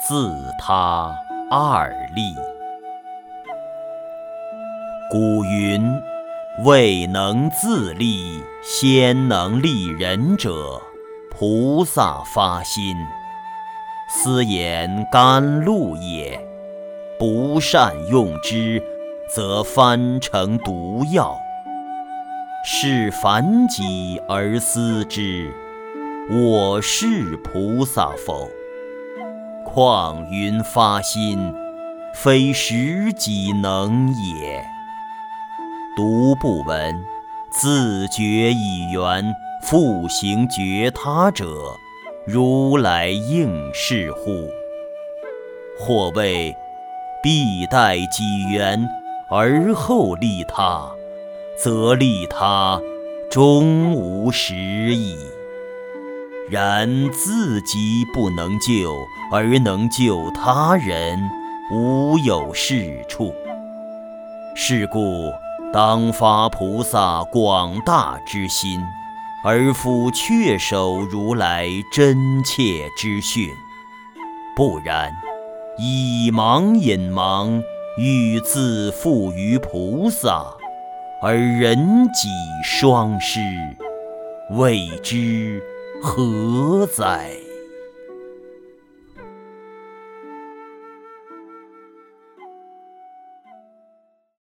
自他二利。古云：未能自利，先能利人者，菩萨发心。斯言甘露也，不善用之，则翻成毒药。是凡己而思之，我是菩萨否？况云发心，非实己能也。独不闻，自觉以缘，复行觉他者，如来应是乎？或谓必待己缘，而后利他，则利他终无实矣。然自己不能救，而能救他人，无有是处。是故当发菩萨广大之心，而复确守如来真切之训。不然，以盲引盲，欲自负于菩萨，而人己双失，谓之何哉？